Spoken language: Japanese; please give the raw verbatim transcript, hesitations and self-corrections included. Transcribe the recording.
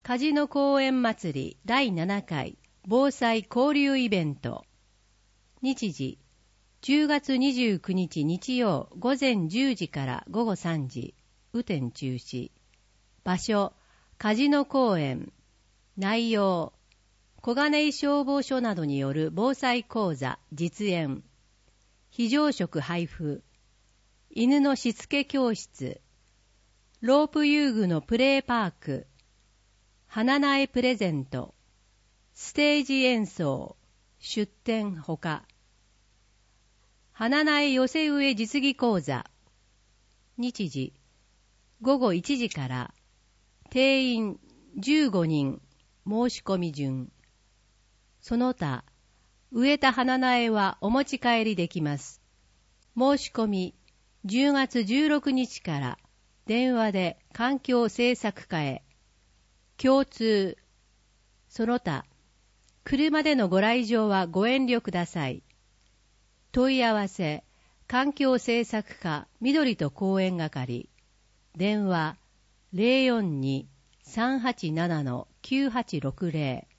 梶野公園祭りだいななかい防災交流イベント。日時、じゅうがつにじゅうくにち日曜午前じゅうじから午後さんじ、雨天中止。場所、梶野公園。内容、小金井消防署などによる防災講座実演。非常食配布。犬のしつけ教室。ロープ遊具のプレーパーク。花苗プレゼント。ステージ演奏。出展ほか。花苗寄せ植え実技講座。日時、ごごいちじから。定員じゅうごにん。申し込み順。その他、植えた花苗はお持ち帰りできます。申し込み、じゅうがつじゅうろくにちから電話で環境政策課へ。共通。その他、車でのご来場はご遠慮ください。問い合わせ、環境政策課緑と公園係。電話 ゼロよんに さんはちなな きゅうはちろくゼロ